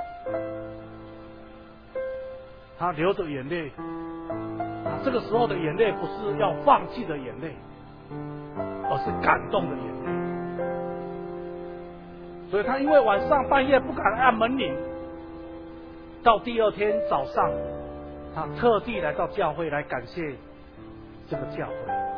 他流着眼泪。这个时候的眼泪不是要放弃的眼泪，而是感动的眼泪。所以他因为晚上半夜不敢按门铃，到第二天早上，他特地来到教会来感谢这个教会，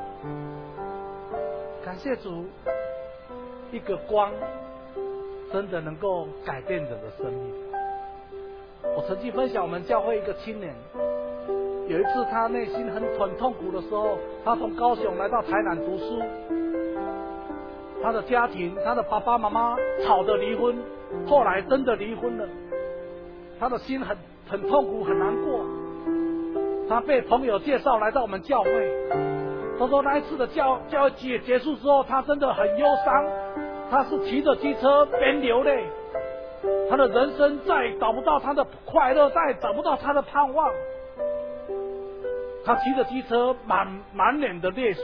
感谢主，一个光真的能够改变人的生命。我曾经分享我们教会一个青年，有一次他内心很痛苦的时候，他从高雄来到台南读书，他的家庭，他的爸爸妈妈吵着离婚，后来真的离婚了，他的心很痛苦，很难过。他被朋友介绍来到我们教会，他说那一次的教会结束之后，他真的很忧伤，他是骑着机车边流泪，他的人生再找不到他的快乐，再找不到他的盼望。他骑着机车满脸的泪水，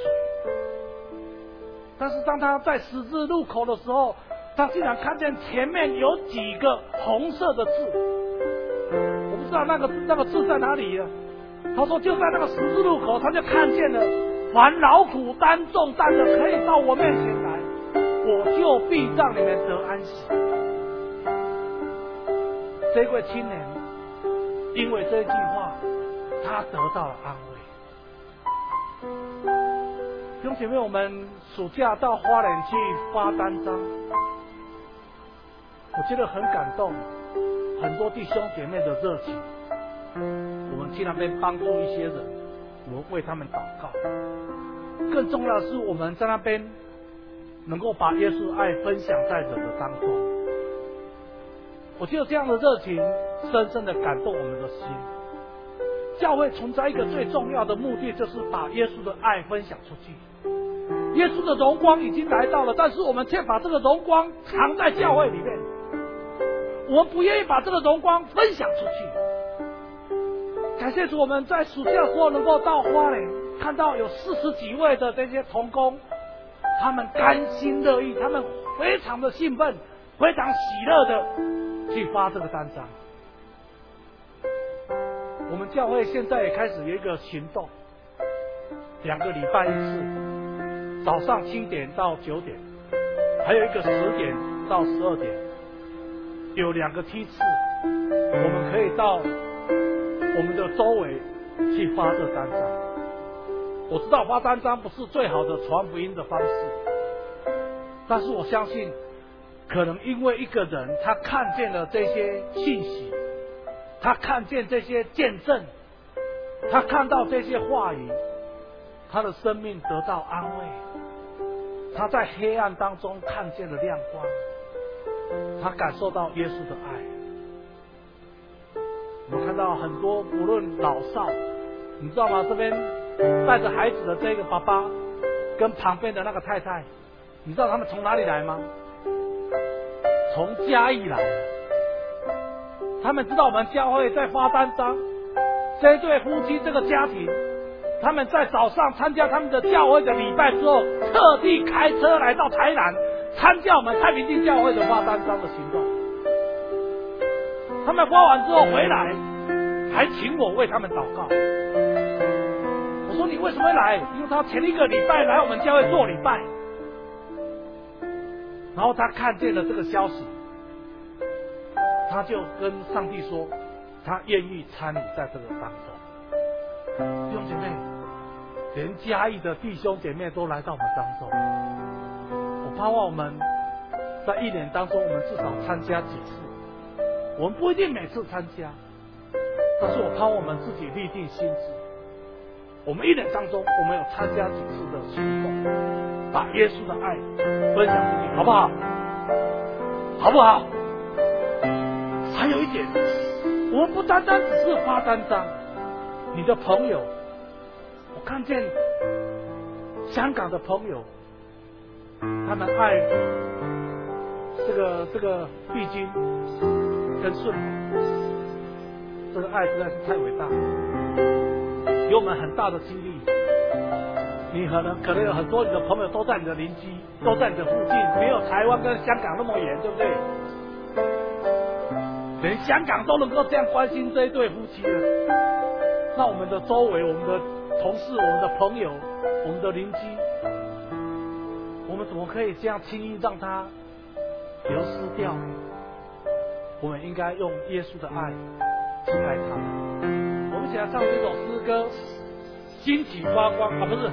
但是当他在十字路口的时候，他竟然看见前面有几个红色的字，我不知道那个字在哪里。他说就在那个十字路口，他就看见了，凡劳苦担重担的可以到我面前来，我就必让你们得安息。这位青年因为这句话，他得到了安慰。弟兄姐妹，我们暑假到花莲去发单张，我觉得很感动，很多弟兄姐妹的热情。 我们去那边帮助一些人，我们为他们祷告。更重要的是，我们在那边能够把耶稣的爱分享在人的当中。我觉得这样的热情深深的感动我们的心。教会存在一个最重要的目的，就是把耶稣的爱分享出去。耶稣的荣光已经来到了，但是我们却把这个荣光藏在教会里面，我们不愿意把这个荣光分享出去。感谢主，我们在暑假的时候能够到花莲，看到有40几位的这些同工，他们甘心乐意，他们非常的兴奋，非常喜乐的去发这个单张。我们教会现在也开始有一个行动，2个礼拜一次，早上7点到9点，还有一个10点到12点，有2个梯次，我们可以到我们的周围去发这单张。我知道发单张不是最好的传福音的方式，但是我相信，可能因为一个人他看见了这些信息，他看见这些见证，他看到这些话语，他的生命得到安慰，他在黑暗当中看见了亮光，他感受到耶稣的爱。我们看到很多无论老少，你知道吗？这边带着孩子的这个爸爸跟旁边的那个太太，你知道他们从哪里来吗？从嘉义来。他们知道我们教会在发单张，这对夫妻这个家庭，他们在早上参加他们的教会的礼拜之后，特地开车来到台南参加我们太平地教会的发单张的行动。他们发完之后回来，还请我为他们祷告。我说你为什么会来？因为他前1个礼拜来我们教会做礼拜，然后他看见了这个消息，他就跟上帝说，他愿意参与在这个当中。弟兄姐妹，连嘉义的弟兄姐妹都来到我们当中。我盼望我们在1年当中，我们至少参加几次。我们不一定每次参加，但是我盼望我们自己立定心志，我们1年当中，我们有参加几次的行动，把耶稣的爱分享出去，好不好？好不好？还有一点，我们不单单只是发单张。你的朋友，我看见香港的朋友，他们爱这个碧君跟顺，这个爱实在是太伟大，给我们很大的激励。你可能有很多你的朋友都在你的邻居，都在你的附近，没有台湾跟香港那么远，对不对？连香港都能够这样关心这一对夫妻了，那我们的周围，我们的同事，我们的朋友，我们的邻居，我们怎么可以这样轻易让他流失掉呢？我们应该用耶稣的爱去爱他们。我们一起来唱这首诗歌，心起发光啊，不是，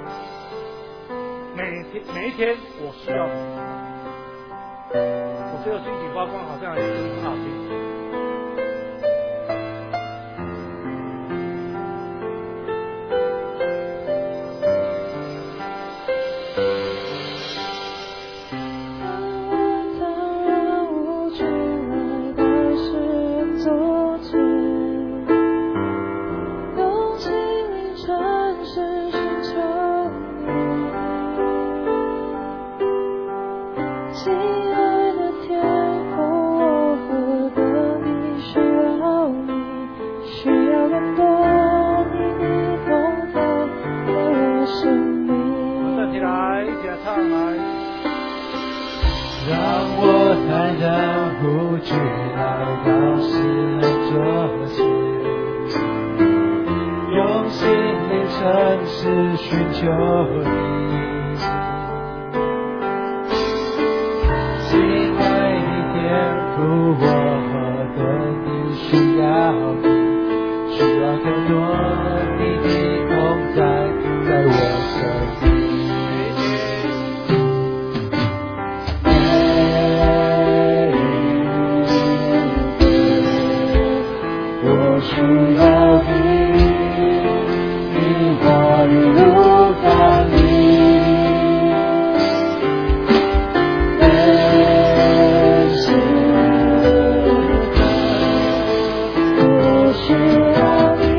每一天我需要你。我觉得心起发光好像也很好听。 我需需要你，你话语如甘霖，每时刻我需要你，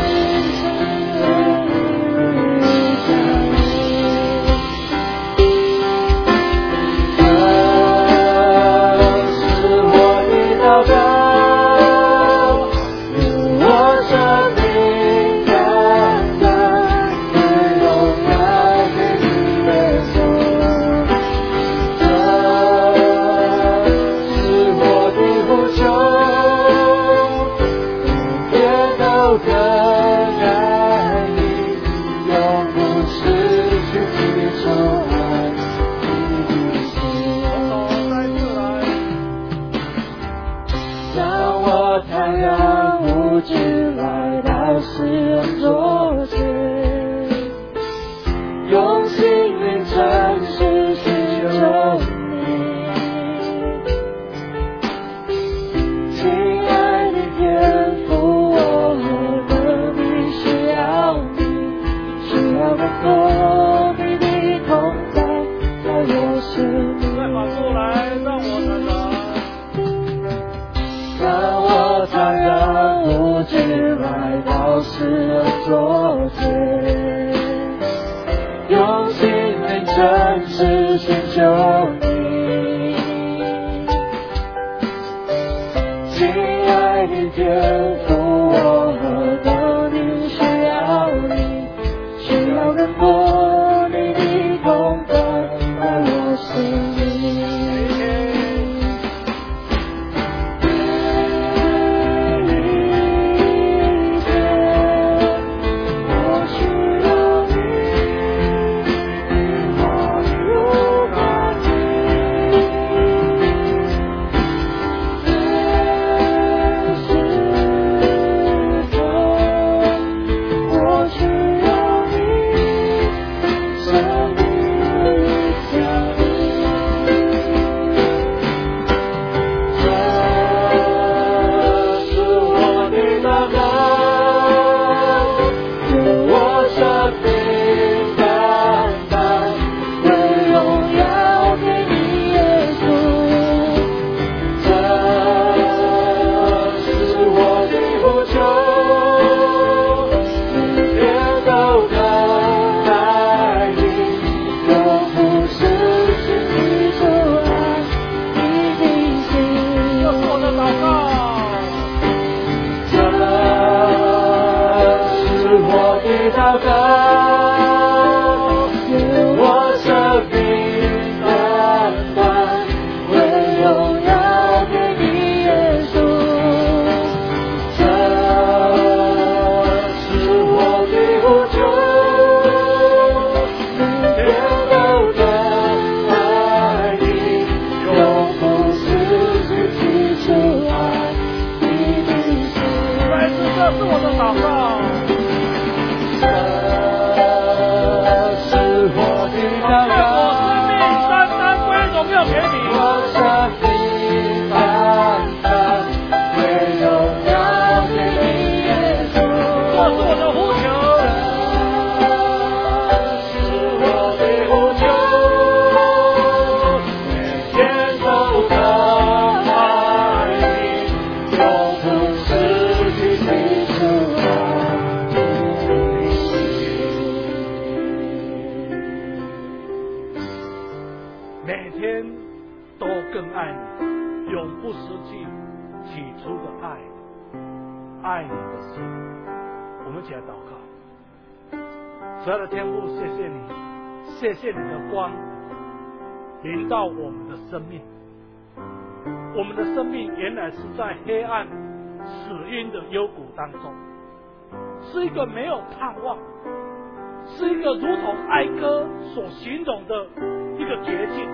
谢谢你的光临到我们的生命，我们的生命原来是在黑暗死荫的幽谷当中，是一个没有盼望，是一个如同哀歌所形容的一个绝境。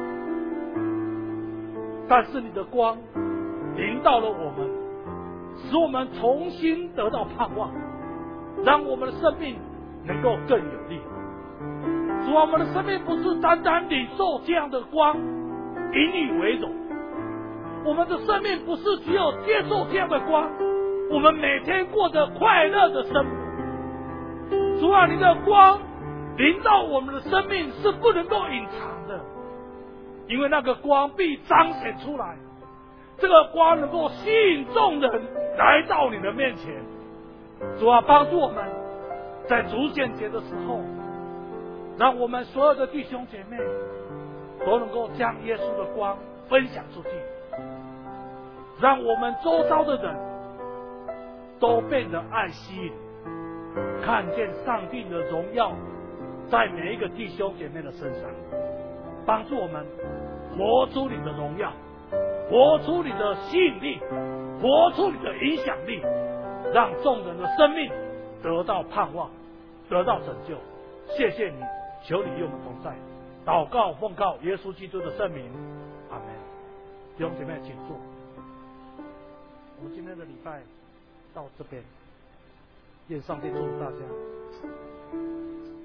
但是你的光临到了我们，使我们重新得到盼望，让我们的生命能够更有力。主啊，我们的生命不是单单领受这样的光，以你为荣；我们的生命不是只有接受这样的光， 我们每天过着快乐的生活。主啊，你的光临到我们的生命是不能够隐藏的，因为那个光必彰显出来，这个光能够吸引众人来到你的面前。主啊，帮助我们在主显节的时候，让我们所有的弟兄姐妹都能够将耶稣的光分享出去，让我们周遭的人都变得爱吸引，看见上帝的荣耀在每一个弟兄姐妹的身上。帮助我们活出你的荣耀，活出你的吸引力，活出你的影响力，让众人的生命得到盼望，得到拯救。谢谢你，求你与我们同在。祷告奉告耶稣基督的圣名，阿门。弟兄姐妹请坐。我们今天的礼拜到这边，愿上帝祝福大家。